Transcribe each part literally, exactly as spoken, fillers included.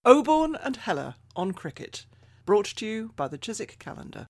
Oborne and Heller on cricket, brought to you by the Chiswick Calendar.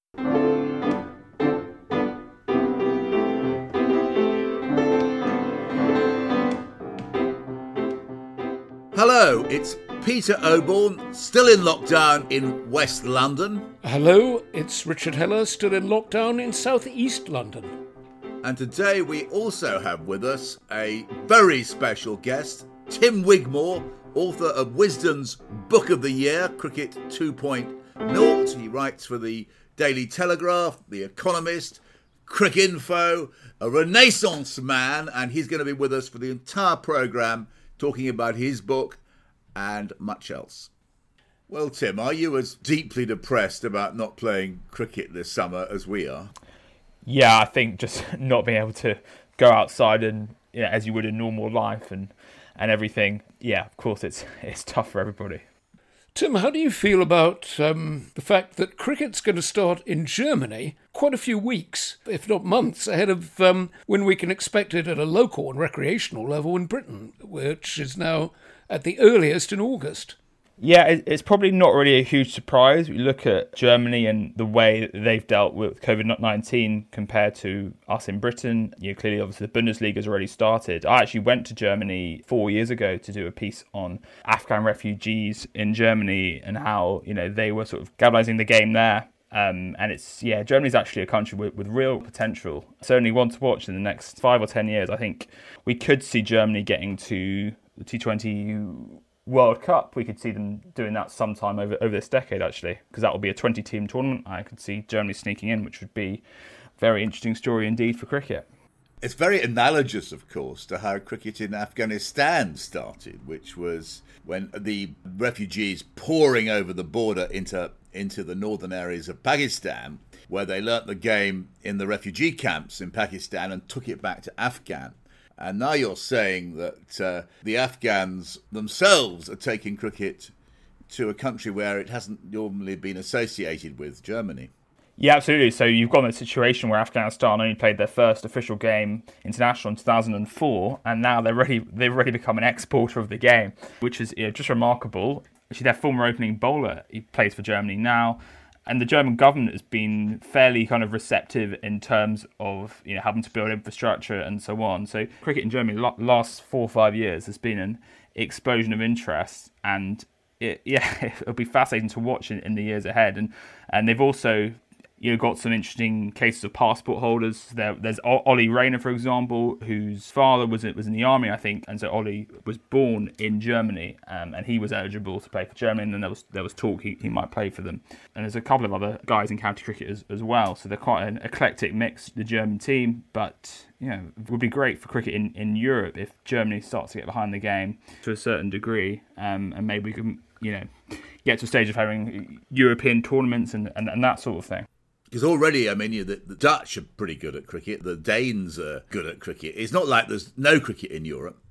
Hello, it's Peter Oborne, still in lockdown in West London. Hello, it's Richard Heller, still in lockdown in South East London. And today we also have with us a very special guest, Tim Wigmore, author of Wisden's Book of the Year, Cricket two point oh. He writes for the Daily Telegraph, The Economist, Cricinfo, a Renaissance man, and he's going to be with us for the entire programme talking about his book and much else. Well, Tim, are you as deeply depressed about not playing cricket this summer as we are? Yeah, I think just not being able to go outside and, you know, as you would in normal life and and everything. Yeah, of course, it's it's tough for everybody. Tim, how do you feel about um, the fact that cricket's going to start in Germany quite a few weeks, if not months, ahead of um, when we can expect it at a local and recreational level in Britain, which is now at the earliest in August? Yeah, it's probably not really a huge surprise. We look at Germany and the way that they've dealt with covid nineteen compared to us in Britain. You know, clearly, obviously, the Bundesliga has already started. I actually went to Germany four years ago to do a piece on Afghan refugees in Germany and how, you know, they were sort of galvanising the game there. Um, and it's, yeah, Germany's actually a country with, with real potential. Certainly one to watch in the next five or ten years. I think we could see Germany getting to the T twenty World Cup. We could see them doing that sometime over, over this decade, actually, because that will be a twenty-team tournament. I could see Germany sneaking in, which would be a very interesting story indeed for cricket. It's very analogous, of course, to how cricket in Afghanistan started, which was when the refugees pouring over the border into, into the northern areas of Pakistan, where they learnt the game in the refugee camps in Pakistan and took it back to Afghan. And now you're saying that uh, the Afghans themselves are taking cricket to a country where it hasn't normally been associated with, Germany. Yeah, absolutely. So you've got a situation where Afghanistan only played their first official game international in two thousand four, and now they're really, they've already become an exporter of the game, which is, you know, just remarkable. Actually, their former opening bowler, he plays for Germany now. And the German government has been fairly kind of receptive in terms of, you know, having to build infrastructure and so on. So cricket in Germany, the last four or five years, has been an explosion of interest. And, it, yeah, it'll be fascinating to watch in, in the years ahead. And and they've also, you know, got some interesting cases of passport holders. There, there's Ollie Rayner, for example, whose father was was in the army, I think, and so Ollie was born in Germany, um, and he was eligible to play for Germany. And then there was there was talk he, he might play for them. And there's a couple of other guys in county cricket as, as well. So they're quite an eclectic mix, the German team. But you know, it would be great for cricket in, in Europe if Germany starts to get behind the game to a certain degree, um, and maybe we can, you know, get to a stage of having European tournaments and, and, and that sort of thing. Because already, I mean, you know, the, the Dutch are pretty good at cricket. The Danes are good at cricket. It's not like there's no cricket in Europe.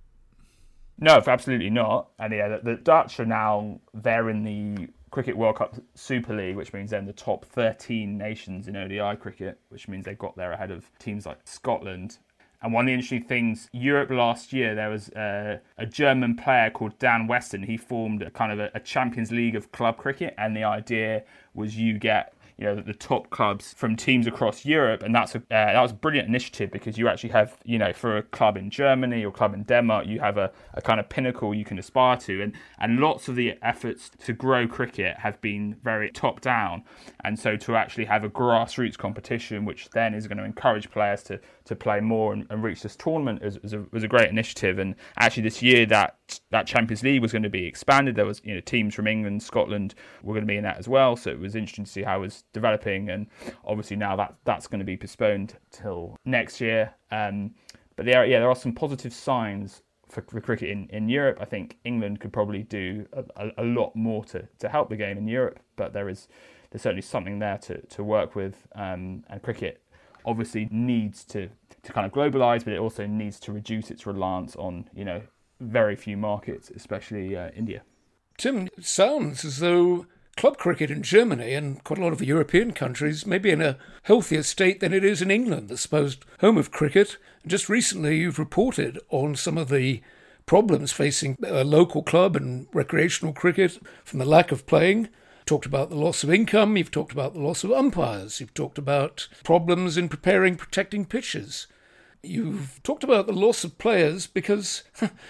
No, absolutely not. And yeah, the, the Dutch are now, they're in the Cricket World Cup Super League, which means they're in the top thirteen nations in O D I cricket, which means they've got there ahead of teams like Scotland. And one of the interesting things, Europe last year, there was a, a German player called Dan Weston. He formed a kind of a, a Champions League of club cricket, and the idea was you get, you know, the top clubs from teams across Europe, and that's a uh, that was a brilliant initiative because you actually have, you know, for a club in Germany or club in Denmark, you have a, a kind of pinnacle you can aspire to, and and lots of the efforts to grow cricket have been very top down, and so to actually have a grassroots competition, which then is going to encourage players to to play more and, and reach this tournament, is, is a, was a great initiative. And actually this year that that Champions League was going to be expanded. There was, you know, teams from England, Scotland were going to be in that as well, so it was interesting to see how it was developing, and obviously now that that's going to be postponed till next year. Um, but there, yeah, there are some positive signs for, for cricket in, in Europe. I think England could probably do a, a, a lot more to, to help the game in Europe, but there is there's certainly something there to, to work with. Um, and cricket obviously needs to, to kind of globalise, but it also needs to reduce its reliance on, you know, very few markets, especially uh, India. Tim, it sounds as though club cricket in Germany and quite a lot of European countries may be in a healthier state than it is in England, the supposed home of cricket. Just recently you've reported on some of the problems facing a local club and recreational cricket from the lack of playing. You've talked about the loss of income, you've talked about the loss of umpires, you've talked about problems in preparing protecting pitches. You've talked about the loss of players because,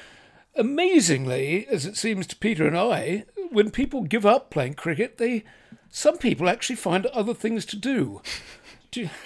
amazingly, as it seems to Peter and I, when people give up playing cricket, they some people actually find other things to do. do you,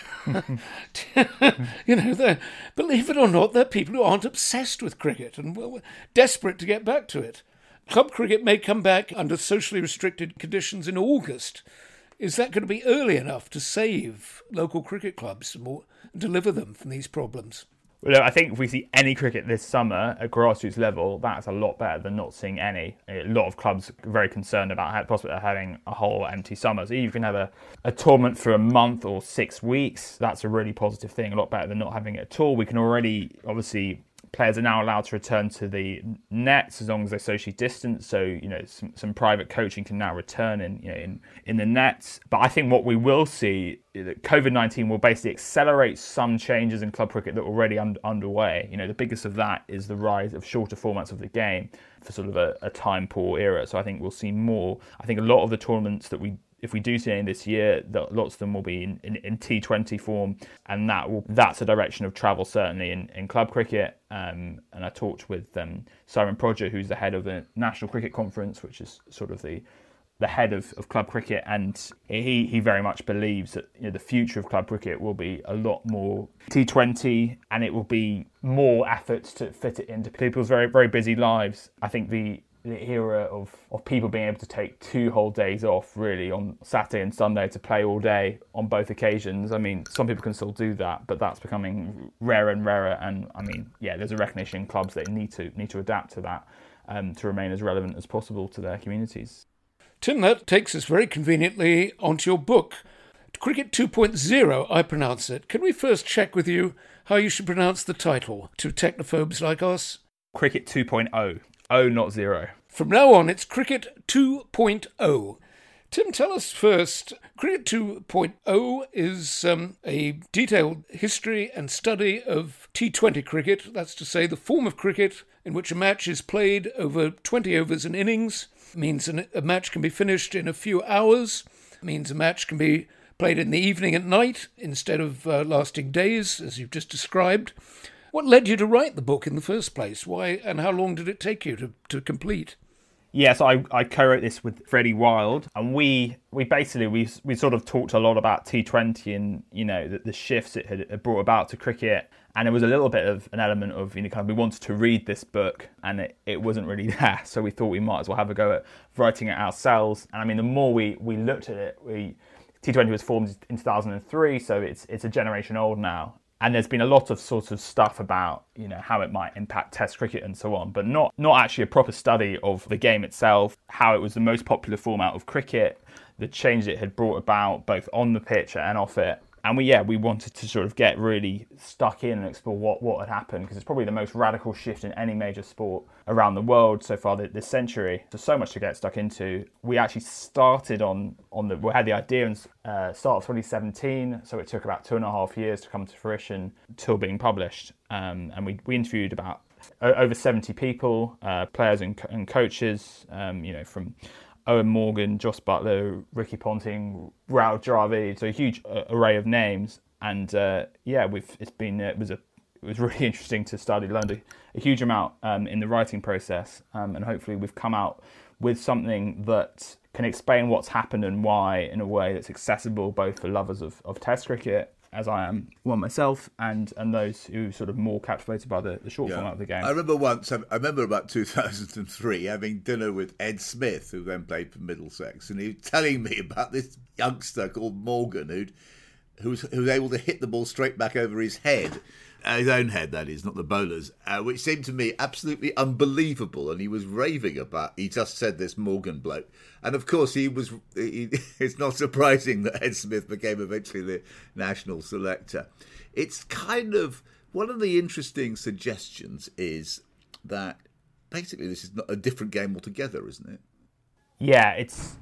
you know, believe it or not, there are people who aren't obsessed with cricket and well, desperate to get back to it. Club cricket may come back under socially restricted conditions in August. Is that going to be early enough to save local cricket clubs and deliver them from these problems? Well, I think if we see any cricket this summer at grassroots level, that's a lot better than not seeing any. A lot of clubs are very concerned about the prospect of having a whole empty summer. So you can have a, a tournament for a month or six weeks. That's a really positive thing, a lot better than not having it at all. We can already, obviously, players are now allowed to return to the nets as long as they're socially distanced. So, you know, some, some private coaching can now return in, you know, in, in the nets. But I think what we will see is that COVID nineteen will basically accelerate some changes in club cricket that are already un- underway. You know, the biggest of that is the rise of shorter formats of the game for sort of a, a time poor era. So I think we'll see more. I think a lot of the tournaments that we If we do see any this year, lots of them will be in, in, in T twenty form, and that will that's a direction of travel certainly in, in club cricket. Um, and I talked with um, Simon Prodger, who's the head of the National Cricket Conference, which is sort of the the head of, of club cricket, and he, he very much believes that, you know, the future of club cricket will be a lot more T twenty, and it will be more efforts to fit it into people's very very busy lives. I think the the era of, of people being able to take two whole days off, really, on Saturday and Sunday to play all day on both occasions. I mean, some people can still do that, but that's becoming rarer and rarer. And I mean, yeah, there's a recognition in clubs that need to need to adapt to that um, to remain as relevant as possible to their communities. Tim, that takes us very conveniently onto your book, Cricket two point oh, I pronounce it. Can we first check with you how you should pronounce the title to technophobes like us? Cricket two point oh. Oh, not zero. From now on, it's Cricket two point oh. Tim, tell us first, Cricket two point oh is um, a detailed history and study of T twenty cricket, that's to say the form of cricket in which a match is played over twenty overs and innings. It means an, a match can be finished in a few hours. It means a match can be played in the evening at night instead of uh, lasting days, as you've just described. What led you to write the book in the first place? Why and how long did it take you to, to complete? Yes, I, I co-wrote this with Freddie Wild, and we we basically we we sort of talked a lot about T twenty and, you know, the, the shifts it had brought about to cricket, and it was a little bit of an element of, you know, kind of we wanted to read this book, and it, it wasn't really there, so we thought we might as well have a go at writing it ourselves. And I mean, the more we, we looked at it, we T twenty was formed in two thousand three, so it's it's a generation old now. And there's been a lot of sort of stuff about, you know, how it might impact Test cricket and so on, but not not actually a proper study of the game itself, how it was the most popular format of cricket, the change it had brought about both on the pitch and off it. And we, yeah, we wanted to sort of get really stuck in and explore what, what had happened, because it's probably the most radical shift in any major sport around the world so far this century. There's so much to get stuck into. We actually started on, on the, we had the idea in uh, start of twenty seventeen, so it took about two and a half years to come to fruition till being published. Um, and we, we interviewed about over seventy people, uh, players and, and coaches, um, you know, from Owen Morgan, Joss Butler, Ricky Ponting, Rahul Dravid, so a huge uh, array of names. And uh, yeah, we've it's been it was a it was really interesting to study, learned a, a huge amount um, in the writing process, um, and hopefully we've come out with something that can explain what's happened and why in a way that's accessible both for lovers of, of Test cricket, as I am one myself, and, and those who are sort of more captivated by the, the short Yeah. format of the game. I remember once, I remember about two thousand three, having dinner with Ed Smith, who then played for Middlesex, and he was telling me about this youngster called Morgan, who'd, who was, who was able to hit the ball straight back over his head, uh, his own head, that is, not the bowler's, uh, which seemed to me absolutely unbelievable, and he was raving about, he just said this Morgan bloke. And of course, he was. He, it's not surprising that Ed Smith became eventually the national selector. It's kind of one of the interesting suggestions is that basically this is not a different game altogether, isn't it? Yeah, it's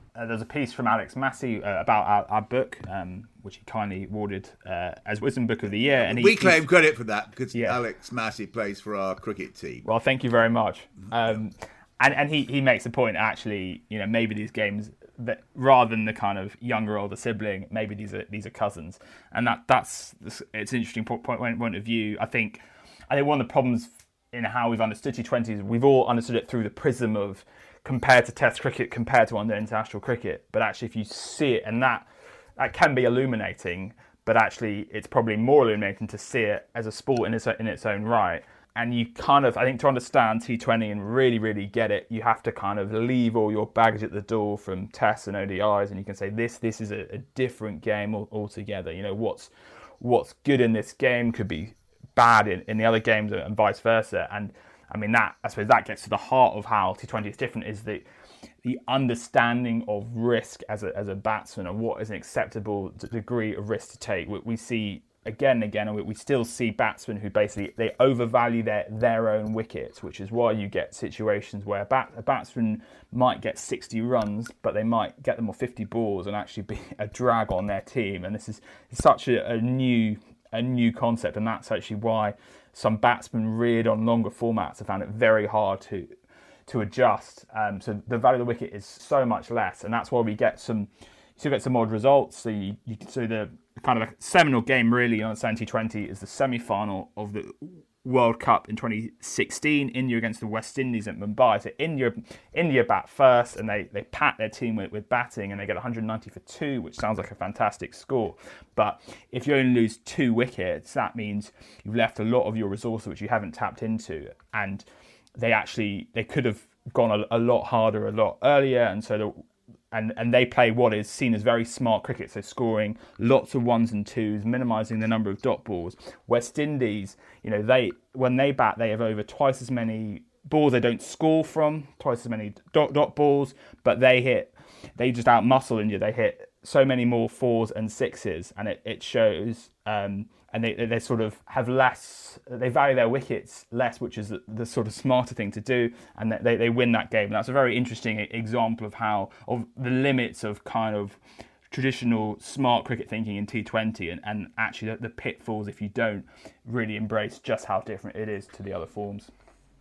Uh, there's a piece from Alex Massey uh, about our, our book, um, which he kindly awarded uh, as Wisdom Book of the Year. And he, we claim credit for that because yeah. Alex Massey plays for our cricket team. Well, thank you very much. Um, and and he, he makes a point, actually, you know, maybe these games, that rather than the kind of younger, older sibling, maybe these are these are cousins. And that that's it's an interesting point, point, point of view. I think I think one of the problems in how we've understood T twenty is we've all understood it through the prism of compared to Test cricket, compared to under international cricket. But actually, if you see it, and that that can be illuminating, but actually, it's probably more illuminating to see it as a sport in its in its own right. And you kind of, I think, to understand T twenty and really, really get it, you have to kind of leave all your baggage at the door from Tests and O D Is, and you can say this this is a, a different game altogether. You know, what's what's good in this game could be bad in, in the other games, and vice versa. And I mean, that I suppose that gets to the heart of how T twenty is different, is the the understanding of risk as a as a batsman, and what is an acceptable degree of risk to take. We, we see again and again, and we, we still see batsmen who basically they overvalue their their own wickets, which is why you get situations where a, bat, a batsman might get sixty runs, but they might get them on fifty balls and actually be a drag on their team. And this is such a, a new a new concept, and that's actually why some batsmen reared on longer formats have found it very hard to to adjust. Um, so the value of the wicket is so much less, and that's why we get some. You still get some odd results. So you, you so the kind of a seminal game really on T twenty is the semi-final of the World Cup in twenty sixteen. India against the West Indies at Mumbai. So India India bat first, and they, they pat their team with, with batting, and they get one hundred ninety for two, which sounds like a fantastic score. But if you only lose two wickets, that means you've left a lot of your resources which you haven't tapped into, and they actually they could have gone a, a lot harder a lot earlier, and so the And and they play what is seen as very smart cricket, so scoring lots of ones and twos, minimising the number of dot balls. West Indies, you know, they when they bat, they have over twice as many balls they don't score from, twice as many dot dot balls, but they hit, they just outmuscle India. They hit so many more fours and sixes, and it, it shows. Um, and they they sort of have less, they value their wickets less, which is the, the sort of smarter thing to do, and they, they win that game. And that's a very interesting example of how, of the limits of kind of traditional smart cricket thinking in T twenty, and, and actually the, the pitfalls if you don't really embrace just how different it is to the other forms.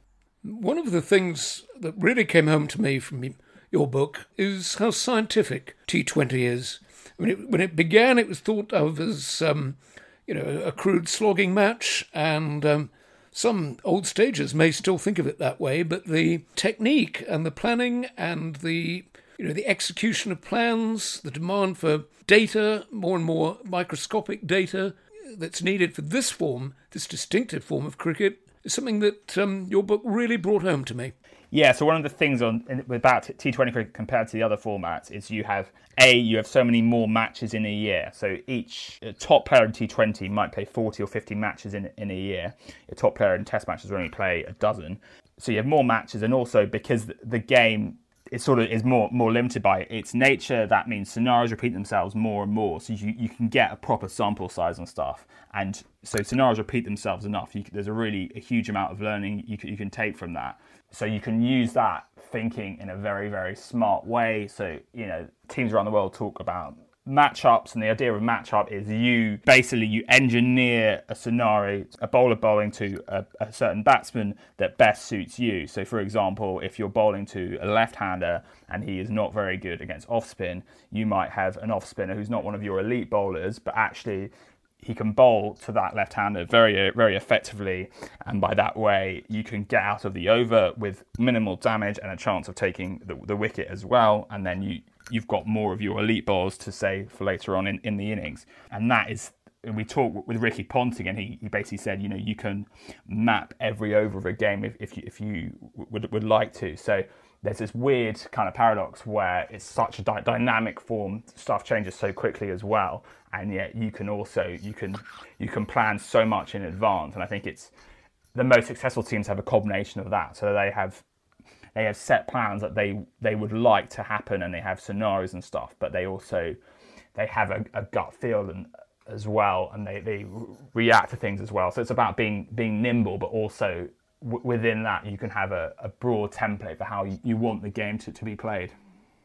One of the things that really came home to me from your book is how scientific T twenty is. I mean, it, when it began, it was thought of as um, you know, a crude slogging match, and um, some old stagers may still think of it that way, but the technique and the planning and the, you know, the execution of plans, the demand for data, more and more microscopic data that's needed for this form, this distinctive form of cricket, is something that um, your book really brought home to me. Yeah, so one of the things on about T twenty cricket compared to the other formats is you have, A, you have so many more matches in a year. So each top player in T twenty might play forty or fifty matches in in a year. A top player in Test matches will only play a dozen. So you have more matches, and also because the game is sort of is more more limited by its nature, that means scenarios repeat themselves more and more. So you, you can get a proper sample size and stuff. And so scenarios repeat themselves enough. You, there's a really a huge amount of learning you can, you can take from that. So you can use that thinking in a very, very smart way. So, you know, teams around the world talk about matchups, and the idea of matchup is you basically you engineer a scenario, a bowler bowling to a, a certain batsman that best suits you. So, for example, if you're bowling to a left-hander and he is not very good against off-spin, you might have an off-spinner who's not one of your elite bowlers, but actually he can bowl to that left-hander very, very effectively, and by that way, you can get out of the over with minimal damage and a chance of taking the, the wicket as well. And then you you've got more of your elite bowlers to save for later on in, in the innings. And that is, we talked with Ricky Ponting, and he, he basically said, you know, you can map every over of a game if if you, if you would would like to. So there's this weird kind of paradox where it's such a dy- dynamic form, stuff changes so quickly as well, and yet you can also you can you can plan so much in advance. And I think it's the most successful teams have a combination of that. So they have they have set plans that they they would like to happen, and they have scenarios and stuff, but they also they have a, a gut feel and as well, and they, they react to things as well. So it's about being being nimble, but also w- within that you can have a, a broad template for how you, you want the game to, to be played.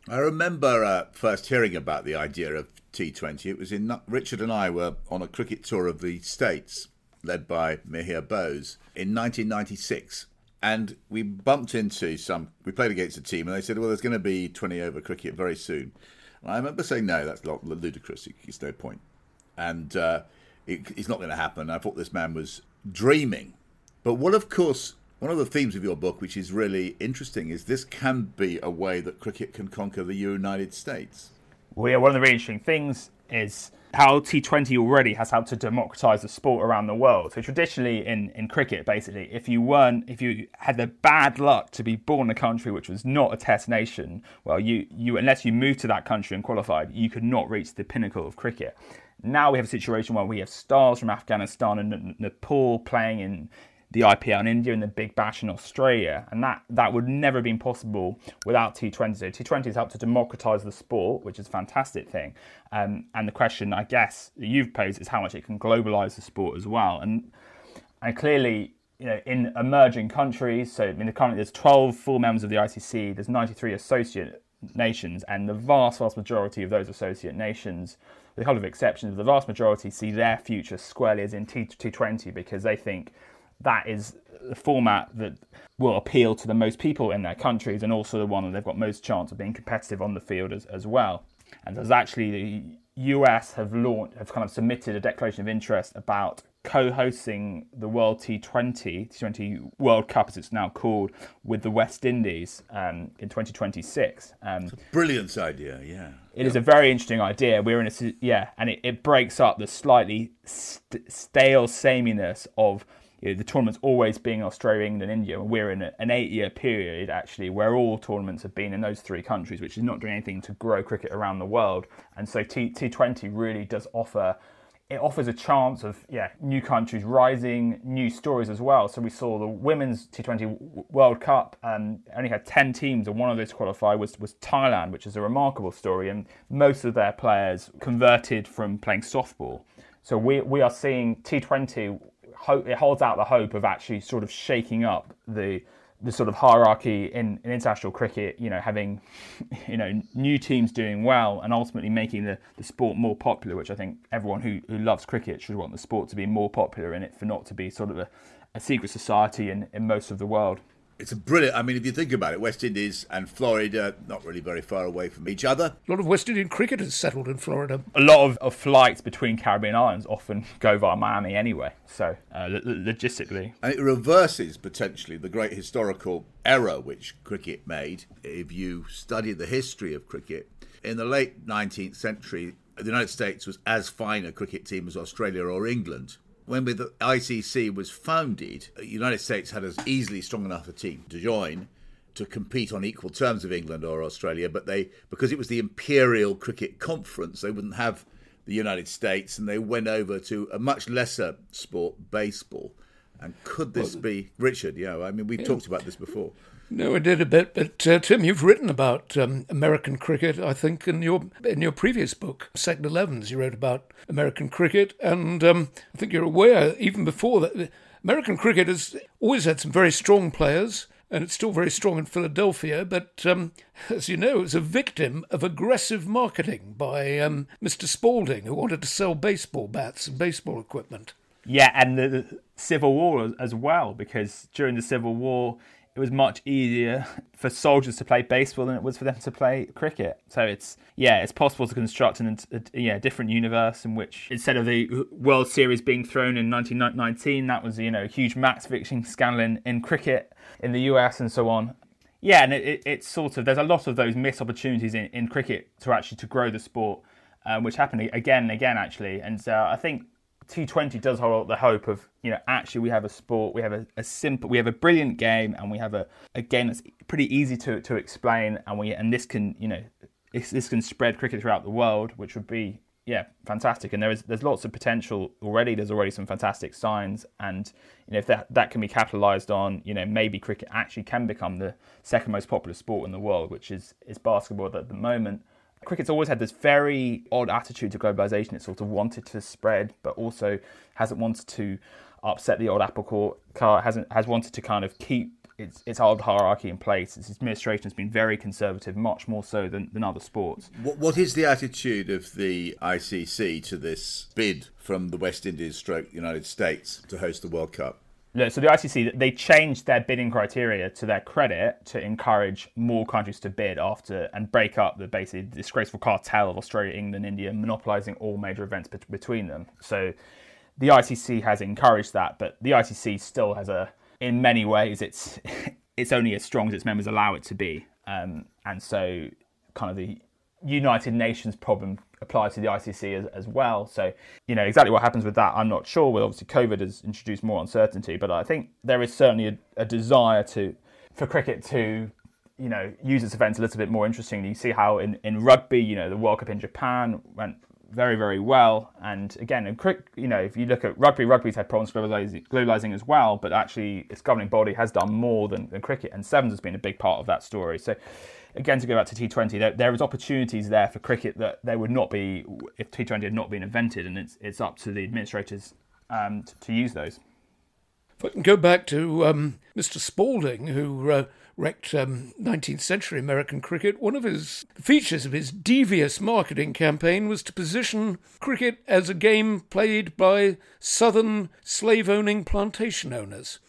I remember uh, first hearing about the idea of T twenty. It was in Richard and I were on a cricket tour of the States, led by Mihir Bose, in nineteen ninety-six. And we bumped into some, we played against a team, and they said, well, there's going to be twenty over cricket very soon. And I remember saying, no, that's ludicrous. It's no point. And uh, it, it's not going to happen. I thought this man was dreaming. But what, of course, one of the themes of your book, which is really interesting, is this can be a way that cricket can conquer the United States. Well, yeah, one of the really interesting things is how T twenty already has helped to democratise the sport around the world. So traditionally in, in cricket, basically, if you weren't, if you had the bad luck to be born in a country which was not a test nation, well, you, you unless you moved to that country and qualified, you could not reach the pinnacle of cricket. Now we have a situation where we have stars from Afghanistan and Nepal playing in the I P L in India and the Big Bash in Australia, and that, that would never have been possible without T twenty. So T twenty has helped to democratise the sport, which is a fantastic thing. Um, and the question, I guess, that you've posed is how much it can globalise the sport as well. And and clearly, you know, in emerging countries, so I mean, currently there's twelve full members of the I C C, there's ninety-three associate nations, and the vast, vast majority of those associate nations, with a couple of exceptions, the vast majority see their future squarely as in T twenty because they think that is the format that will appeal to the most people in their countries and also the one that they've got most chance of being competitive on the field as, as well. And there's actually the U S have launched, have kind of submitted a declaration of interest about co-hosting the World T twenty, T twenty World Cup as it's now called, with the West Indies um, in twenty twenty-six. Um, it's a brilliant idea, yeah. It yeah. is a very interesting idea. We're in a, yeah, and it, it breaks up the slightly st- stale sameness of, you know, the tournaments always being Australia, England, India. We're in a, an eight-year period, actually, where all tournaments have been in those three countries, which is not doing anything to grow cricket around the world. And so T, T20 really does offer, it offers a chance of, yeah, new countries rising, new stories as well. So we saw the Women's T twenty World Cup um, only had ten teams, and one of those to qualify was, was Thailand, which is a remarkable story. And most of their players converted from playing softball. So we we are seeing T twenty... it holds out the hope of actually sort of shaking up the the sort of hierarchy in, in international cricket, you know, having, you know, new teams doing well and ultimately making the, the sport more popular, which I think everyone who, who loves cricket should want the sport to be more popular in it, for not to be sort of a, a secret society in, in most of the world. It's a brilliant, I mean, if you think about it, West Indies and Florida, not really very far away from each other. A lot of West Indian cricketers settled in Florida. A lot of, of flights between Caribbean islands often go via Miami anyway, so uh, l- logistically. And it reverses, potentially, the great historical error which cricket made. If you study the history of cricket, in the late nineteenth century, the United States was as fine a cricket team as Australia or England. When the I C C was founded, the United States had as easily strong enough a team to join to compete on equal terms of England or Australia, but they, because it was the Imperial Cricket Conference, they wouldn't have the United States, and they went over to a much lesser sport, baseball. And could this well, be Richard? Yeah, I mean, we've yeah. talked about this before. No, I did a bit, but uh, Tim, you've written about um, American cricket, I think, in your in your previous book, Second Elevens. You wrote about American cricket, and um, I think you're aware, even before that, American cricket has always had some very strong players, and it's still very strong in Philadelphia, but um, as you know, it's a victim of aggressive marketing by um, Mister Spalding, who wanted to sell baseball bats and baseball equipment. Yeah, and the, the Civil War as well, because during the Civil War, it was much easier for soldiers to play baseball than it was for them to play cricket. So it's, yeah, it's possible to construct an, a, yeah, different universe in which, instead of the World Series being thrown in nineteen nineteen, that was, you know, a huge match fixing scandal in, in cricket in the U S and so on. Yeah, and it, it, it's sort of, there's a lot of those missed opportunities in, in cricket to actually to grow the sport, um, which happened again and again, actually. And so I think T twenty does hold out the hope of, you know, actually we have a sport, we have a, a simple, we have a brilliant game, and we have a, a game that's pretty easy to, to explain, and we and this can, you know, this, this can spread cricket throughout the world, which would be, yeah, fantastic. And there is there's lots of potential already. There's already some fantastic signs, and you know, if that that can be capitalised on, you know, maybe cricket actually can become the second most popular sport in the world, which is is basketball at the moment. Cricket's always had this very odd attitude to globalisation. It sort of wanted to spread, but also hasn't wanted to upset the old apple cart. Hasn't has wanted to kind of keep its its old hierarchy in place. Its administration has been very conservative, much more so than, than other sports. What, what is the attitude of the I C C to this bid from the West Indies stroke United States to host the World Cup? Look, so the I C C, they changed their bidding criteria to their credit to encourage more countries to bid after and break up the basically disgraceful cartel of Australia, England, India, monopolising all major events be- between them. So the I C C has encouraged that, but the I C C still has a, in many ways, it's it's only as strong as its members allow it to be. Um, and so kind of the United Nations problem applies to the I C C as, as well. So, you know, exactly what happens with that, I'm not sure. Well, obviously, COVID has introduced more uncertainty, but I think there is certainly a, a desire to for cricket to, you know, use its events a little bit more interestingly. You see how in, in rugby, you know, the World Cup in Japan went very, very well. And again, in cricket, you know, if you look at rugby, rugby's had problems globalising, globalising as well, but actually its governing body has done more than, than cricket, and Sevens has been a big part of that story. So, again, to go back to T twenty, there, there is opportunities there for cricket that there would not be if T twenty had not been invented, and it's it's up to the administrators um, to, to use those. If I can go back to um, Mister Spalding, who uh, wrecked um, nineteenth century American cricket, one of his features of his devious marketing campaign was to position cricket as a game played by southern slave-owning plantation owners.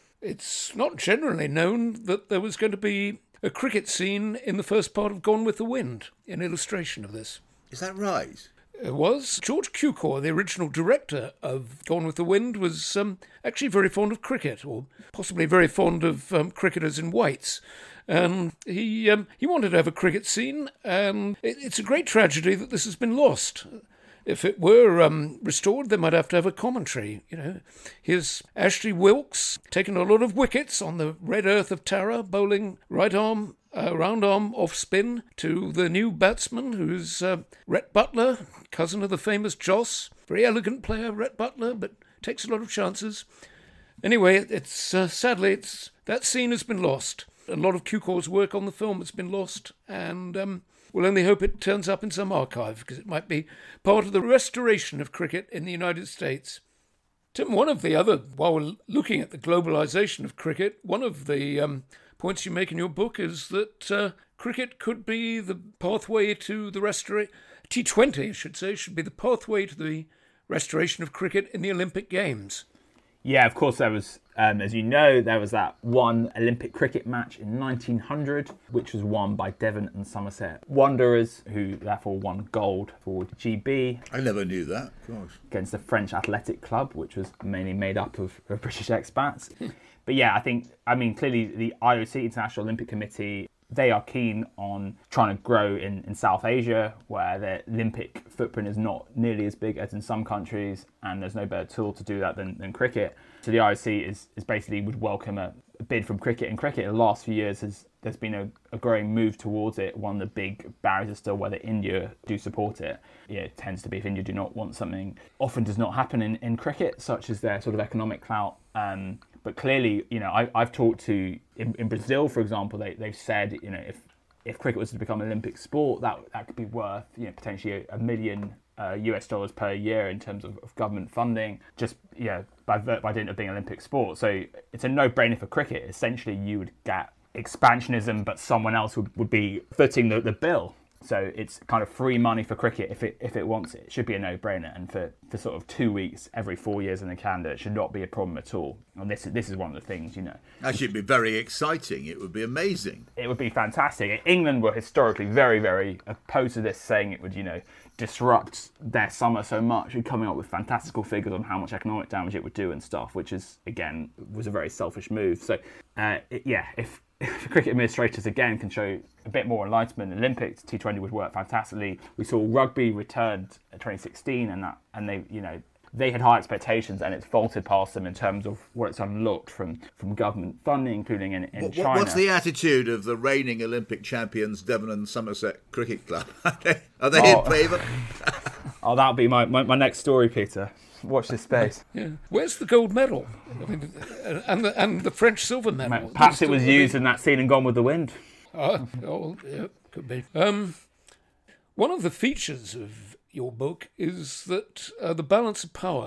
It's not generally known that there was going to be a cricket scene in the first part of Gone with the Wind, in illustration of this. Is that right? It was. George Cukor, the original director of Gone with the Wind, was um, actually very fond of cricket, or possibly very fond of um, cricketers in whites. And he um, he wanted to have a cricket scene, and it, it's a great tragedy that this has been lost. If it were um, restored, they might have to have a commentary. You know, here's Ashley Wilkes taking a lot of wickets on the red earth of Tara, bowling right arm, uh, round arm off spin to the new batsman, who's uh, Rhett Butler, cousin of the famous Joss. Very elegant player, Rhett Butler, but takes a lot of chances. Anyway, it's uh, sadly it's that scene has been lost. A lot of Cukor's work on the film has been lost, and Um, we'll only hope it turns up in some archive, because it might be part of the restoration of cricket in the United States. Tim, one of the other, while we're looking at the globalisation of cricket, one of the um, points you make in your book is that uh, cricket could be the pathway to the restoration, T twenty, I should say, should be the pathway to the restoration of cricket in the Olympic Games. Yeah, of course there was, um, as you know, there was that one Olympic cricket match in nineteen hundred, which was won by Devon and Somerset Wanderers, who therefore won gold for G B. I never knew that, gosh. Against the French Athletic Club, which was mainly made up of, of British expats. But yeah, I think, I mean, clearly the I O C, International Olympic Committee, they are keen on trying to grow in, in South Asia, where the Olympic footprint is not nearly as big as in some countries, and there's no better tool to do that than, than cricket. So the I O C is, is basically would welcome a, a bid from cricket, and cricket in the last few years has there's been a, a growing move towards it. One of the big barriers is still whether India do support it. Yeah, it tends to be if India do not want something, often does not happen in, in cricket, such as their sort of economic clout. Um, But clearly, you know, I, I've talked to, in, in Brazil, for example, they, they've said, you know, if, if cricket was to become an Olympic sport, that that could be worth, you know, potentially a, a million uh, U S dollars per year in terms of, of government funding, just, you know, by, by dint of being an Olympic sport. So it's a no-brainer for cricket. Essentially, you would get expansionism, but someone else would, would be footing the, the bill. So it's kind of free money for cricket if it if it wants it. It should be a no-brainer. And for, for sort of two weeks every four years in the calendar, it should not be a problem at all. And this is, this is one of the things, you know. That should be very exciting. It would be amazing. It would be fantastic. England were historically very, very opposed to this, saying it would, you know, disrupt their summer so much, and coming up with fantastical figures on how much economic damage it would do and stuff, which is, again, was a very selfish move. So, uh, it, yeah, if... If cricket administrators again can show a bit more enlightenment, Olympics T twenty would work fantastically. We saw rugby returned in twenty sixteen, and that, and they, you know, they had high expectations, and it's vaulted past them in terms of what it's unlocked from, from government funding, including in, in what, China. What's the attitude of the reigning Olympic champions, Devon and Somerset Cricket Club? Are they, are they oh. in favour? Oh, that'll be my, my, my next story, Peter. Watch this space. Yeah. Where's the gold medal? I mean, and the and the French silver medal. Perhaps it was used in that scene in Gone with the Wind. Oh, oh yeah, could be. Um, one of the features of your book is that uh, the balance of power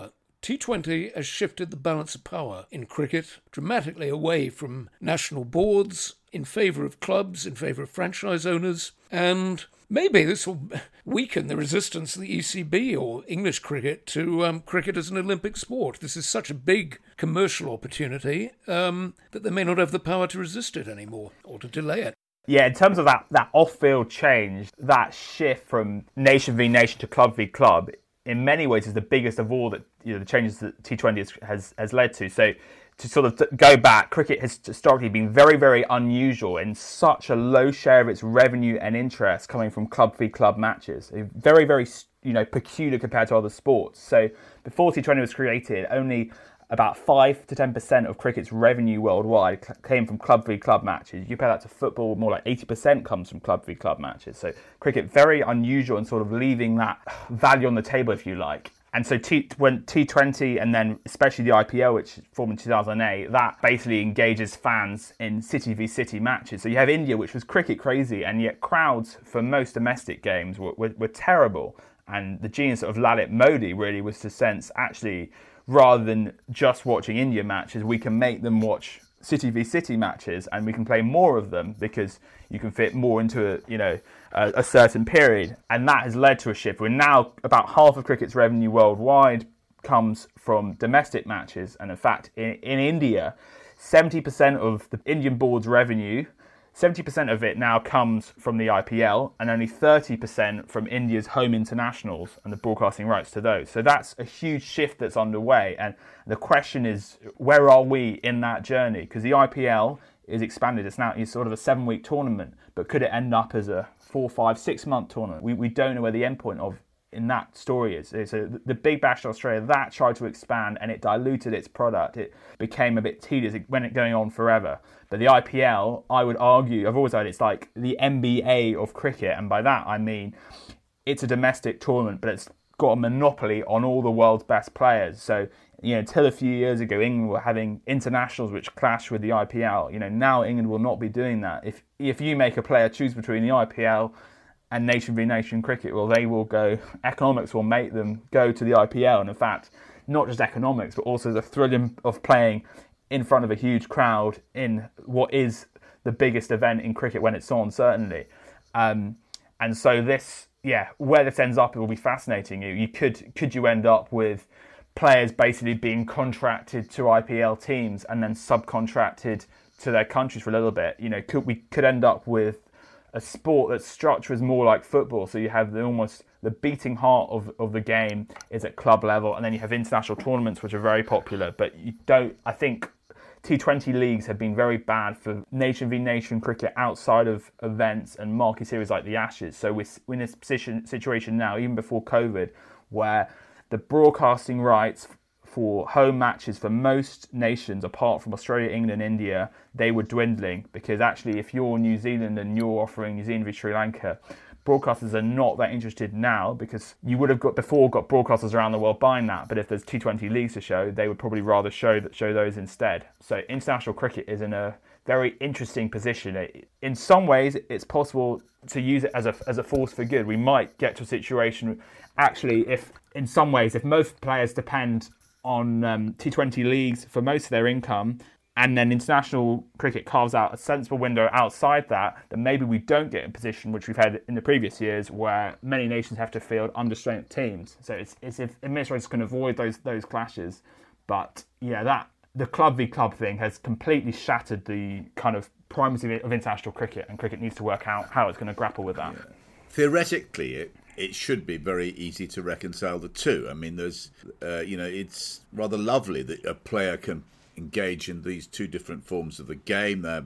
T twenty has shifted the balance of power in cricket dramatically away from national boards in favour of clubs, in favour of franchise owners, and maybe this will weaken the resistance of the E C B or English cricket to um, cricket as an Olympic sport. This is such a big commercial opportunity um, that they may not have the power to resist it anymore or to delay it. Yeah, in terms of that, that off-field change, that shift from nation v nation to club v club, in many ways is the biggest of all that, you know, the changes that T twenty has, has, has led to. So to sort of t- go back, cricket has historically been very, very unusual in such a low share of its revenue and interest coming from club v club matches. Very, very, you know, peculiar compared to other sports. So before T twenty was created, only about five to ten percent of cricket's revenue worldwide came from club v club matches. You compare that to football, more like eighty percent comes from club v club matches. So cricket, very unusual and sort of leaving that value on the table, if you like. And so T, when T twenty and then especially the I P L, which formed in two thousand eight, that basically engages fans in city v city matches. So you have India, which was cricket crazy, and yet crowds for most domestic games were, were, were terrible. And the genius of Lalit Modi really was to sense, actually, rather than just watching India matches, we can make them watch city v city matches, and we can play more of them because you can fit more into a, you know, a, a certain period. And that has led to a shift. We're now about half of cricket's revenue worldwide comes from domestic matches, and in fact, in, in India, seventy percent of the Indian board's revenue, seventy percent of it now comes from the I P L, and only thirty percent from India's home internationals and the broadcasting rights to those. So that's a huge shift that's underway. And the question is, where are we in that journey? Because the I P L is expanded. It's now it's sort of a seven-week tournament, but could it end up as a four, five, six-month tournament? We we don't know where the end point of in that story is. So the Big Bash Australia, that tried to expand and it diluted its product. It became a bit tedious. It went going on forever. But the I P L, I would argue, I've always said it's like the N B A of cricket. And by that, I mean, it's a domestic tournament, but it's got a monopoly on all the world's best players. So, you know, until a few years ago, England were having internationals which clash with the I P L. You know, now England will not be doing that. If if you make a player choose between the I P L and nation v nation cricket, well, they will go, economics will make them go to the I P L. And in fact, not just economics, but also the thrill of playing in front of a huge crowd in what is the biggest event in cricket when it's on, certainly. Um, and so this, yeah, where this ends up, it will be fascinating. You, you could could you end up with players basically being contracted to I P L teams and then subcontracted to their countries for a little bit? You know, could we could end up with a sport that's structure is more like football. So you have the almost the beating heart of, of the game is at club level, and then you have international tournaments which are very popular. But you don't, I think T twenty leagues have been very bad for nation v nation cricket outside of events and marquee series like the Ashes. So we're in this position, situation now, even before COVID, where the broadcasting rights for home matches for most nations, apart from Australia, England, India, they were dwindling, because actually if you're New Zealand and you're offering New Zealand v Sri Lanka, broadcasters are not that interested now, because you would have got before got broadcasters around the world buying that, but if there's T twenty leagues to show, they would probably rather show that show those instead. So international cricket is in a very interesting position. In some ways, it's possible to use it as a as a force for good. We might get to a situation, actually, if in some ways, if most players depend on um, T twenty leagues for most of their income, and then international cricket carves out a sensible window outside that, then maybe we don't get in a position which we've had in the previous years, where many nations have to field understrength teams. So it's, it's if administrators can avoid those those clashes. But yeah, that the club v club thing has completely shattered the kind of primacy of international cricket, and cricket needs to work out how it's going to grapple with that. Yeah. Theoretically, it it should be very easy to reconcile the two. I mean, there's, uh, you know, it's rather lovely that a player can engage in these two different forms of the game. They're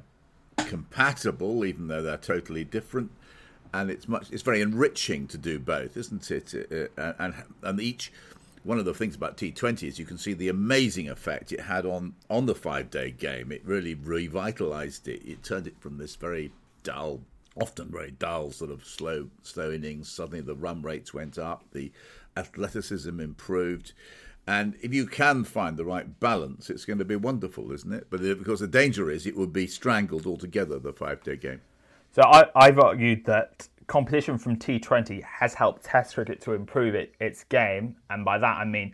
compatible, even though they're totally different, and it's much. It's very enriching to do both, isn't it? Uh, and and each one of the things about T twenty is you can see the amazing effect it had on on the five-day game. It really revitalised it. It turned it from this very dull, often very dull, sort of slow, slow innings. Suddenly the run rates went up, the athleticism improved. And if you can find the right balance, it's going to be wonderful, isn't it? But because the danger is it would be strangled altogether, the five-day game. So I, I've argued that competition from T twenty has helped Test cricket to improve it, its game. And by that I mean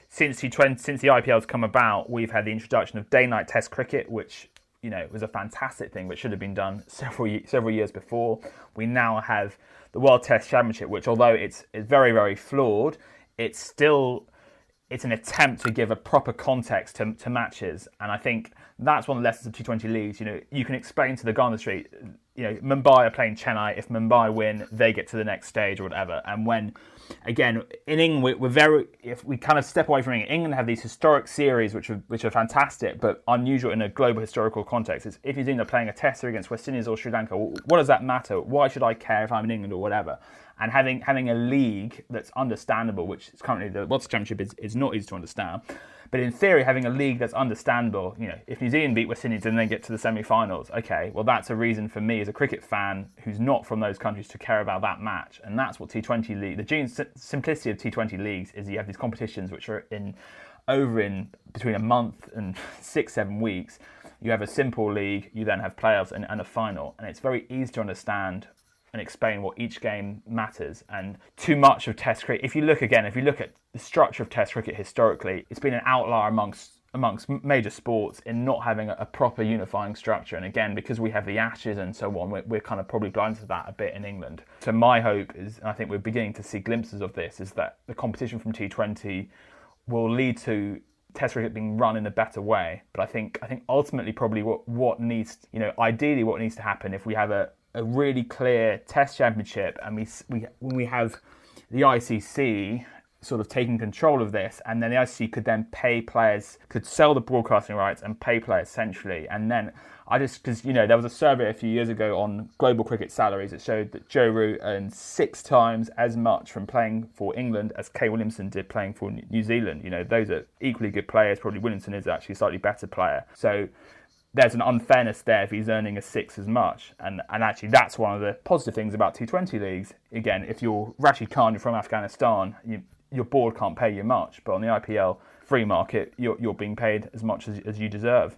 since T twenty, since the I P L's come about, we've had the introduction of day-night Test cricket, which, you know, was a fantastic thing, but should have been done several several years before. We now have the World Test Championship, which, although it's, it's very, very flawed, it's still it's an attempt to give a proper context to, to matches. And I think that's one of the lessons of T twenty leagues. You know, you can explain to the guy on the street, you know, Mumbai are playing Chennai. If Mumbai win, they get to the next stage or whatever. And when, again, in England, we're very, if we kind of step away from England, England have these historic series which are which are fantastic, but unusual in a global historical context. It's, if New Zealand are playing a test series against West Indies or Sri Lanka, what does that matter? Why should I care if I'm in England or whatever? And having having a league that's understandable, which is currently the World Championship is, is not easy to understand. But in theory, having a league that's understandable, you know, if New Zealand beat West Indies and then get to the semi-finals, okay, well, that's a reason for me as a cricket fan who's not from those countries to care about that match. And that's what T twenty league, the genuine simplicity of T twenty leagues is you have these competitions which are in over in between a month and six, seven weeks. You have a simple league, you then have playoffs and, and a final. And it's very easy to understand and explain what each game matters. And too much of Test cricket, if you look again, if you look at the structure of Test cricket historically, it's been an outlier amongst amongst major sports in not having a, a proper unifying structure. And again, because we have the Ashes and so on, we're, we're kind of probably blind to that a bit in England. So my hope is, and I think we're beginning to see glimpses of this, is that the competition from T twenty will lead to Test cricket being run in a better way. But I think I think ultimately probably what, what needs, you know, ideally what needs to happen if we have a a really clear Test Championship, and we we when we have the I C C sort of taking control of this, and then the I C C could then pay players, could sell the broadcasting rights and pay players essentially. And then I just, because, you know, there was a survey a few years ago on global cricket salaries that showed that Joe Root earned six times as much from playing for England as Kay Williamson did playing for New Zealand. You know, those are equally good players. Probably Williamson is actually a slightly better player. So there's an unfairness there if he's earning a six as much. And and actually that's one of the positive things about T twenty leagues. Again, if you're Rashid Khan, you're from Afghanistan, you, your board can't pay you much. But on the I P L free market, you're, you're being paid as much as, as you deserve.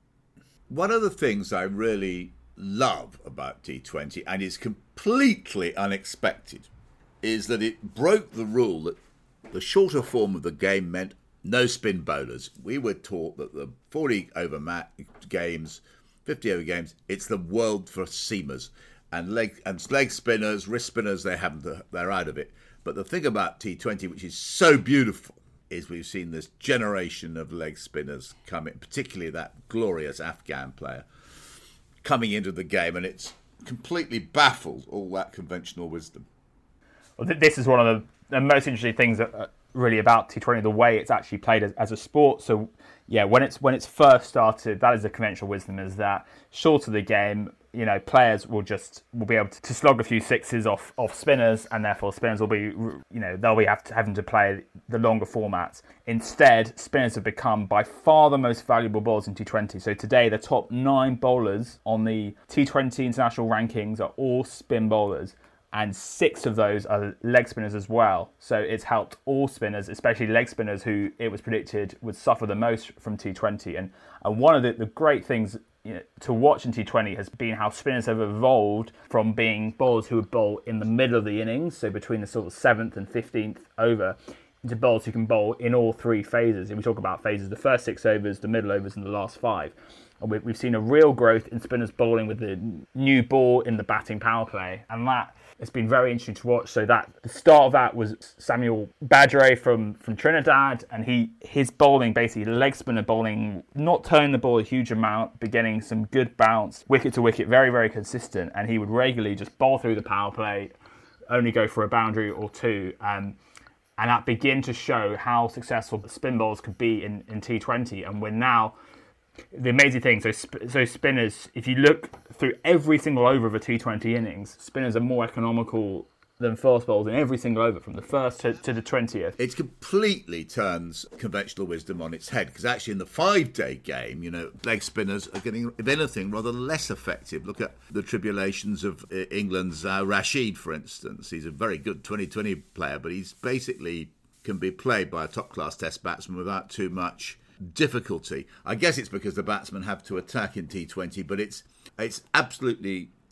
One of the things I really love about T twenty, and is completely unexpected, is that it broke the rule that the shorter form of the game meant no spin bowlers. We were taught that the forty over mat games, fifty over games, it's the world for seamers. And leg and leg spinners, wrist spinners, they haven't, they're out of it. But the thing about T twenty, which is so beautiful, is we've seen this generation of leg spinners coming, particularly that glorious Afghan player, coming into the game, and it's completely baffled all that conventional wisdom. Well, this is one of the, the most interesting things that, uh, really about T twenty, the way it's actually played as, as a sport. So yeah, when it's when it's first started, that is the conventional wisdom, is that shorter the game, you know, players will just will be able to, to slog a few sixes off off spinners, and therefore spinners will be, you know, they'll be have to, having to play the longer formats. Instead, spinners have become by far the most valuable bowlers in T twenty. So today, the top nine bowlers on the T twenty international rankings are all spin bowlers, and six of those are leg spinners as well. So it's helped all spinners, especially leg spinners, who it was predicted would suffer the most from T twenty. And, and one of the, the great things, you know, to watch in T twenty has been how spinners have evolved from being bowlers who would bowl in the middle of the innings, so between the sort of seventh and fifteenth over, into bowlers who can bowl in all three phases. And we talk about phases, the first six overs, the middle overs, and the last five. And we've seen a real growth in spinners bowling with the new ball in the batting power play, and that it's been very interesting to watch. So that the start of that was Samuel Badgeray from, from Trinidad, and he his bowling, basically leg spinner bowling, not turning the ball a huge amount, but getting some good bounce, wicket to wicket, very, very consistent. And he would regularly just bowl through the power play, only go for a boundary or two. Um, and that began to show how successful spin bowls could be in, in T twenty. And we're now, the amazing thing, so so spinners, if you look through every single over of a T twenty innings, spinners are more economical than fast bowlers in every single over, from the first to, to the twentieth. It completely turns conventional wisdom on its head, because actually in the five-day game, you know, leg spinners are getting, if anything, rather less effective. Look at the tribulations of England's uh, Rashid, for instance. He's a very good twenty twenty player, but he's basically can be played by a top-class Test batsman without too much difficulty. I guess it's because the batsmen have to attack in T twenty, but it's it's absolutely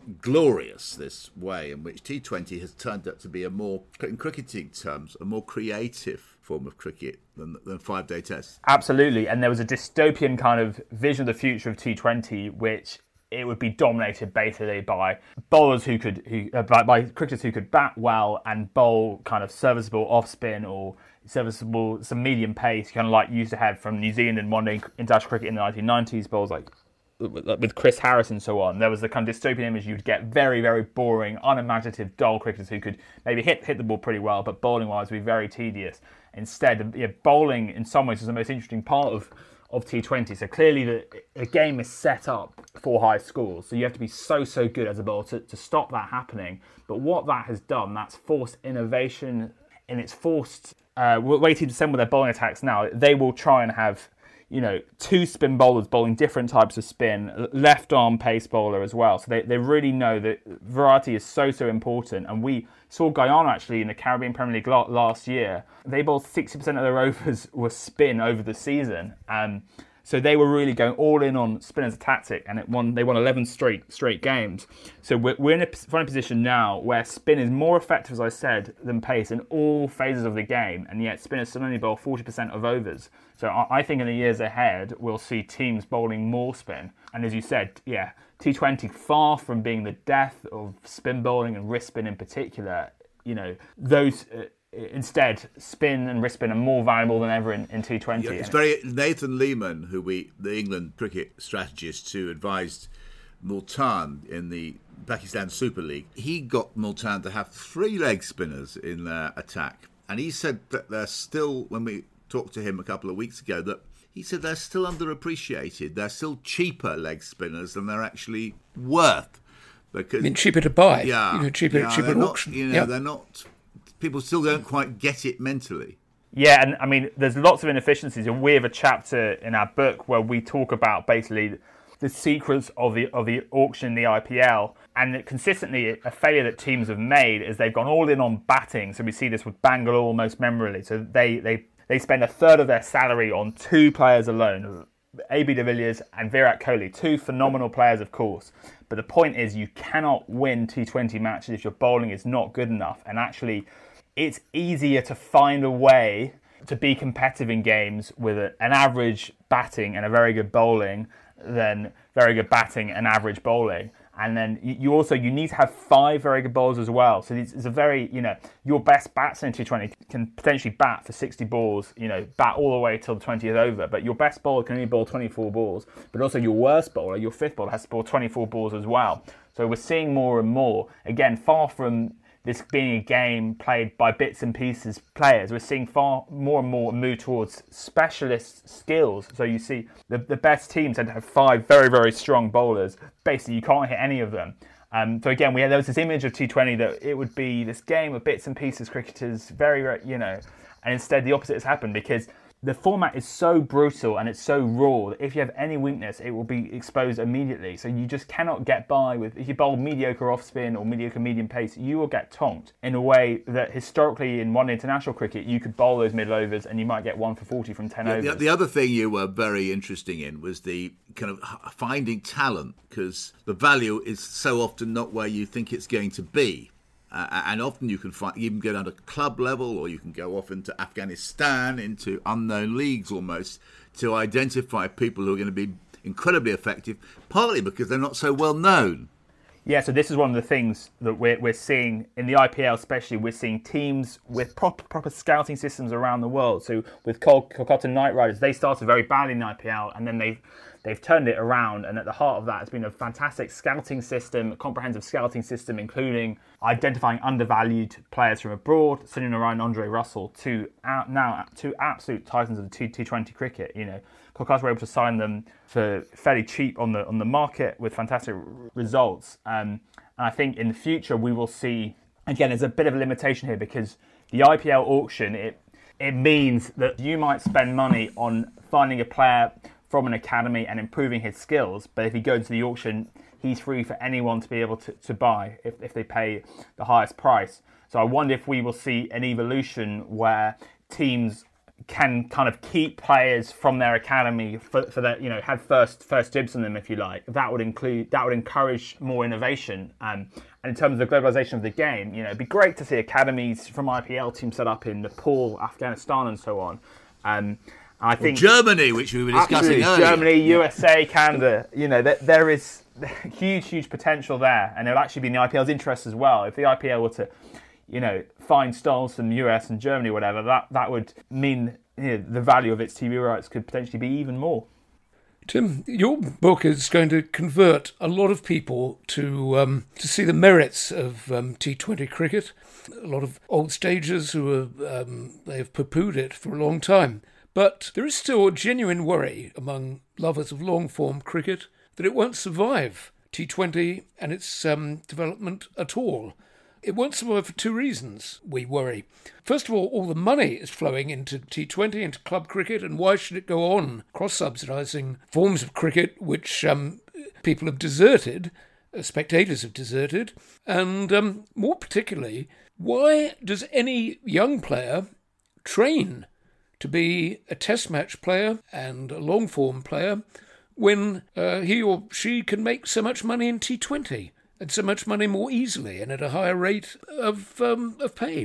glorious, this way in which T twenty has turned out to be a more, in cricketing terms, a more creative form of cricket than, than five-day tests. Absolutely, and there was a dystopian kind of vision of the future of T twenty, which it would be dominated basically by bowlers who could, who uh, by, by cricketers who could bat well and bowl kind of serviceable off-spin or serviceable, some medium pace, kind of like used to have from New Zealand and one-day international cricket in the nineteen nineties, bowls like with Chris Harris and so on. There was the kind of dystopian image you'd get very, very boring, unimaginative, dull cricketers who could maybe hit hit the ball pretty well, but bowling-wise would be very tedious. Instead, yeah, bowling in some ways is the most interesting part of, of T twenty. So clearly the, the game is set up for high scores. So you have to be so, so good as a bowler to, to stop that happening. But what that has done, that's forced innovation, and it's forced... Uh, waiting to assemble their bowling attacks now, they will try and have, you know, two spin bowlers bowling different types of spin, left arm pace bowler as well. So they, they really know that variety is so, so important. And we saw Guyana actually in the Caribbean Premier League last year. They bowled sixty percent of their overs were spin over the season. Um, so they were really going all in on spin as a tactic, and it won. They won eleven straight straight games. So we're, we're in a funny position now where spin is more effective, as I said, than pace in all phases of the game, and yet spinners still only bowl forty percent of overs. So I, I think in the years ahead we'll see teams bowling more spin. And as you said, yeah, T twenty, far from being the death of spin bowling and wrist spin in particular, you know, those. Uh, Instead, spin and wrist spin are more valuable than ever in, in T twenty. Yeah, it's very Nathan Lehman, who we the England cricket strategist who advised Multan in the Pakistan Super League. He got Multan to have three leg spinners in their attack, and he said that they're still. When we talked to him a couple of weeks ago, that he said they're still underappreciated. They're still cheaper leg spinners than they're actually worth. Because, I mean, cheaper to buy. Yeah, you know, cheaper, yeah, cheaper at not, auction. You know, yeah. they're not. People still don't quite get it mentally. Yeah, and I mean, there's lots of inefficiencies, and we have a chapter in our book where we talk about basically the secrets of the of the auction in the I P L, and consistently a failure that teams have made is they've gone all in on batting. So we see this with Bangalore most memorably. So they they they spend a third of their salary on two players alone, A B de Villiers and Virat Kohli, two phenomenal players, of course. But the point is, you cannot win T twenty matches if your bowling is not good enough, and actually, it's easier to find a way to be competitive in games with a, an average batting and a very good bowling than very good batting and average bowling. And then you also, you need to have five very good bowlers as well. So it's, it's a very, you know, your best batsman in T twenty can potentially bat for sixty balls, you know, bat all the way till the twentieth over. But your best bowler can only bowl twenty-four balls. But also your worst bowler, your fifth bowler, has to bowl twenty-four balls as well. So we're seeing more and more, again, far from this being a game played by bits and pieces players, we're seeing far more and more move towards specialist skills. So you see the, the best teams tend to have five very, very strong bowlers. Basically, you can't hit any of them. Um, so again, we had, there was this image of T twenty that it would be this game of bits and pieces cricketers, very, very, you know, and instead the opposite has happened because the format is so brutal and it's so raw that if you have any weakness, it will be exposed immediately. So you just cannot get by with, if you bowl mediocre off spin or mediocre medium pace, you will get tonked in a way that historically in one international cricket, you could bowl those middle overs and you might get one for forty from ten Yeah, overs. the, the other thing you were very interesting in was the kind of finding talent, because the value is so often not where you think it's going to be. Uh, and often you can find, you can go down to club level, or you can go off into Afghanistan, into unknown leagues almost, to identify people who are going to be incredibly effective, partly because they're not so well known. Yeah, so this is one of the things that we're we're seeing in the I P L, especially. We're seeing teams with proper proper scouting systems around the world. So with Col- Kolkata Knight Riders, they started very badly in the I P L, and then they've they've turned it around. And at the heart of that has been a fantastic scouting system, a comprehensive scouting system, including identifying undervalued players from abroad. Sunil Narayan, Andre Russell, two out, now two absolute titans of the T twenty cricket. You know, Kolkata were able to sign them for fairly cheap on the on the market with fantastic results. Um, and I think in the future we will see, again, there's a bit of a limitation here because the I P L auction, it it means that you might spend money on finding a player from an academy and improving his skills, but if he goes to the auction, he's free for anyone to be able to, to buy if, if they pay the highest price. So I wonder if we will see an evolution where teams can kind of keep players from their academy for, for their, you know, have first first dibs on them, if you like. That would include that would encourage more innovation. Um, and in terms of the globalization of the game, you know, it'd be great to see academies from I P L teams set up in Nepal, Afghanistan, and so on. Um, I think well, Germany, which we were discussing earlier. Germany, U S A, Canada. You know, there, there is huge, huge potential there, and it'll actually be in the I P L's interest as well. If the I P L were to, you know, find stalls from the U S and Germany, or whatever, that that would mean, you know, the value of its T V rights could potentially be even more. Tim, your book is going to convert a lot of people to um, to see the merits of um, T twenty cricket. A lot of old stagers who are, um, they have poo-pooed it for a long time. But there is still a genuine worry among lovers of long-form cricket that it won't survive T twenty and its um, development at all. It won't survive for two reasons, we worry. First of all, all the money is flowing into T twenty, into club cricket, and why should it go on cross-subsidising forms of cricket which um, people have deserted, uh, spectators have deserted? And um, more particularly, why does any young player train to be a test match player and a long-form player when uh, he or she can make so much money in T twenty? And so much money more easily and at a higher rate of um, of pay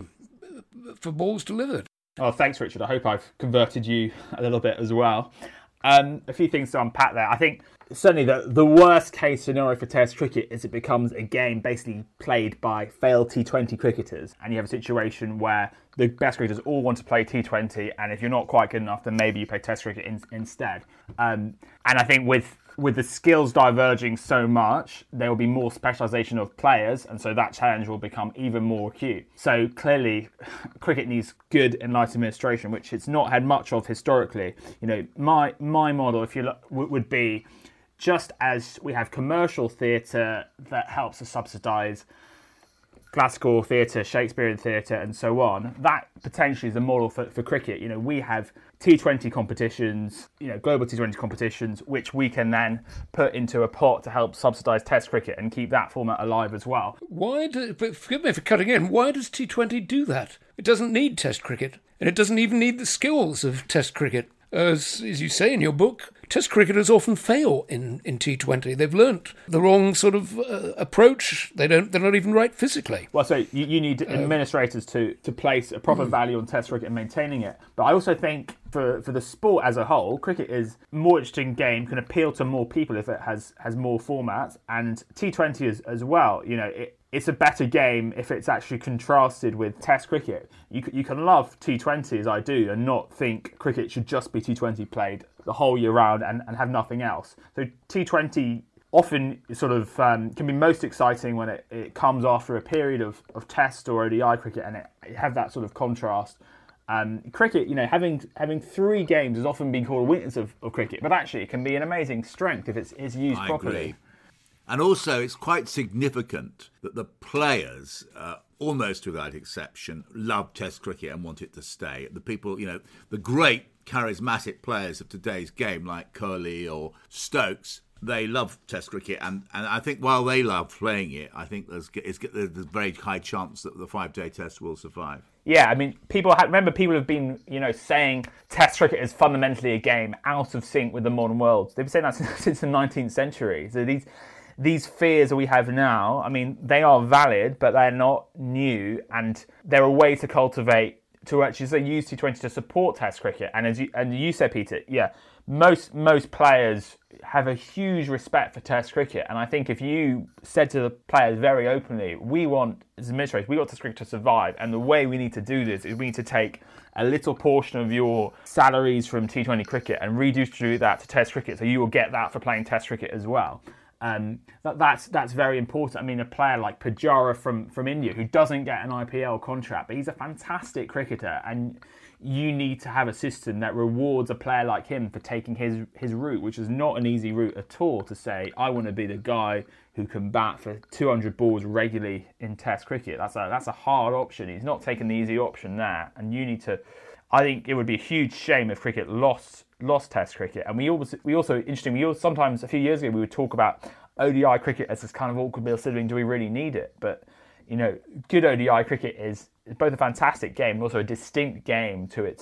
for balls delivered. Oh, thanks, Richard. I hope I've converted you a little bit as well. Um, a few things to unpack there. I think certainly the, the worst case scenario for Test cricket is it becomes a game basically played by failed T twenty cricketers, and you have a situation where the best cricketers all want to play T twenty, and if you're not quite good enough, then maybe you play Test cricket in, instead. Um, and I think with with the skills diverging so much, there will be more specialisation of players, and so that challenge will become even more acute. So clearly, cricket needs good and light administration, which it's not had much of historically. You know, my my model, if you look, would be just as we have commercial theatre that helps to subsidise classical theatre, Shakespearean theatre, and so on. That potentially is the model for, for cricket. You know, we have T twenty competitions, you know, global T twenty competitions, which we can then put into a pot to help subsidise Test cricket and keep that format alive as well. Why do, but forgive me for cutting in, why does T twenty do that? It doesn't need Test cricket, and it doesn't even need the skills of Test cricket. As, as you say in your book, Test cricketers often fail in, in T twenty. They've learnt the wrong sort of uh, approach. They don't, they're not even right physically. Well, so you, you need administrators to, to place a proper mm. value on Test cricket and maintaining it. But I also think for, for the sport as a whole, cricket is a more interesting game, can appeal to more people if it has, has more formats. And T twenty as, as well, you know, it, it's a better game if it's actually contrasted with Test cricket. You you can love T twenty as I do and not think cricket should just be T twenty played the whole year round and, and have nothing else. So T twenty often sort of um, can be most exciting when it, it comes after a period of, of Test or O D I cricket, and it, it have that sort of contrast. Um, cricket, you know, having having three games has often been called a weakness of, of cricket, but actually it can be an amazing strength if it's, it's used I properly. Agree. And also, it's quite significant that the players, uh, almost without exception, love Test cricket and want it to stay. The people, you know, the great charismatic players of today's game, like Kohli or Stokes, they love Test cricket. And, and I think while they love playing it, I think there's, it's, there's a very high chance that the five-day Test will survive. Yeah, I mean, people have, remember people have been, you know, saying Test cricket is fundamentally a game out of sync with the modern world. They've been saying that since, since the nineteenth century. So these... These fears that we have now, I mean, they are valid, but they're not new, and they're a way to cultivate, to actually say, use T twenty to support Test cricket. And as you, and you said, Peter, yeah, most most players have a huge respect for Test cricket, and I think if you said to the players very openly, we want, as administrators, we want Test cricket to survive, and the way we need to do this is we need to take a little portion of your salaries from T twenty cricket and redistribute that to Test cricket, so you will get that for playing Test cricket as well. Um, that, that's that's very important. I mean, a player like Pujara from, from India, who doesn't get an I P L contract, but he's a fantastic cricketer, and you need to have a system that rewards a player like him for taking his, his route, which is not an easy route at all, to say, I want to be the guy who can bat for two hundred balls regularly in Test cricket. That's a, that's a hard option. He's not taking the easy option there, and you need to... I think it would be a huge shame if cricket lost lost Test cricket. And we also, we also interesting, we also, sometimes a few years ago we would talk about O D I cricket as this kind of awkward middle sibling, do we really need it? But, you know, good O D I cricket is both a fantastic game and also a distinct game to its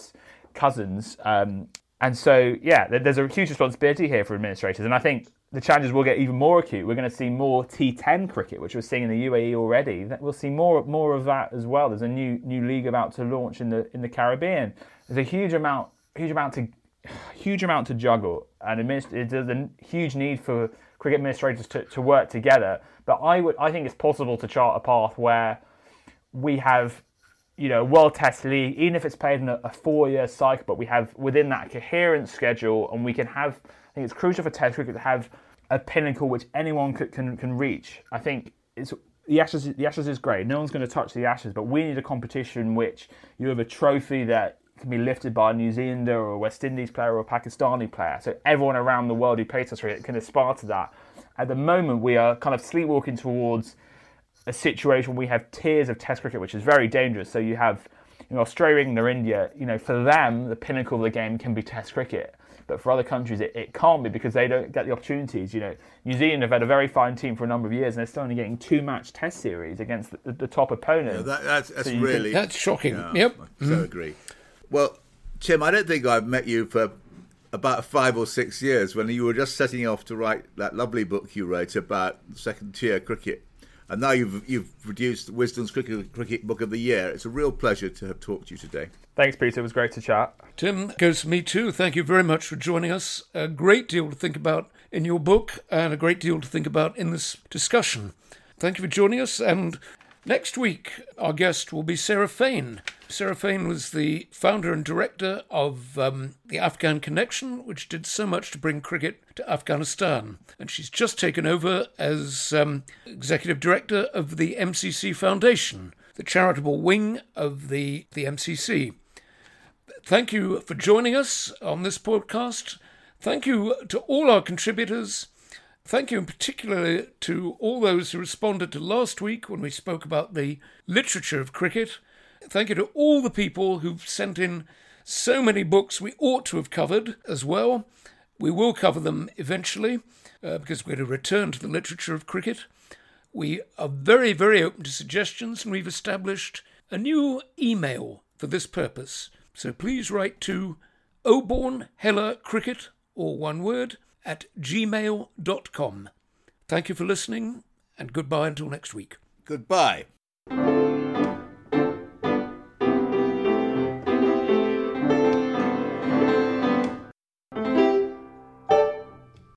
cousins. Um, and so, yeah, there's a huge responsibility here for administrators. And I think the challenges will get even more acute. We're going to see more T ten cricket, which we're seeing in the U A E already. We'll see more more of that as well. There's a new new league about to launch in the in the Caribbean. There's a huge amount huge amount to huge amount to juggle, and administ- there's a huge need for cricket administrators to, to work together. But I would I think it's possible to chart a path where we have, you know, World Test League, even if it's played in a, a four-year cycle, but we have within that coherent schedule, and we can have. I think it's crucial for Test cricket to have a pinnacle which anyone could, can can reach. I think it's the Ashes. The Ashes is great. No one's going to touch the Ashes, but we need a competition which you have a trophy that can be lifted by a New Zealander or a West Indies player or a Pakistani player. So everyone around the world who plays Test cricket can aspire to that. At the moment, we are kind of sleepwalking towards a situation where we have tiers of Test cricket, which is very dangerous. So you have, you know, Australia, England, or India. You know, for them, the pinnacle of the game can be Test cricket. But for other countries, it, it can't be because they don't get the opportunities. You know, New Zealand have had a very fine team for a number of years, and they're still only getting two-match Test series against the, the top opponent. Yeah, that, that's that's so really... That's shocking. Yeah, Yep. I so mm. agree. Well, Tim, I don't think I've met you for about five or six years when you were just setting off to write that lovely book you wrote about second-tier cricket. And now you've you've produced Wisden's Cricket, Cricket Book of the Year. It's a real pleasure to have talked to you today. Thanks, Peter. It was great to chat. Tim, goes to me too. Thank you very much for joining us. A great deal to think about in your book and a great deal to think about in this discussion. Thank you for joining us. And next week, our guest will be Sarah Fain. Sarah Fain was the founder and director of um, the Afghan Connection, which did so much to bring cricket to Afghanistan. And she's just taken over as um, executive director of the M C C Foundation, the charitable wing of the, the M C C. Thank you for joining us on this podcast. Thank you to all our contributors. Thank you in particular to all those who responded to last week when we spoke about the literature of cricket. Thank you to all the people who've sent in so many books we ought to have covered as well. We will cover them eventually uh, because we're to return to the literature of cricket. We are very, very open to suggestions, and we've established a new email for this purpose. So please write to obornhellacricket, or one word, at gmail dot com. Thank you for listening, and goodbye until next week. Goodbye.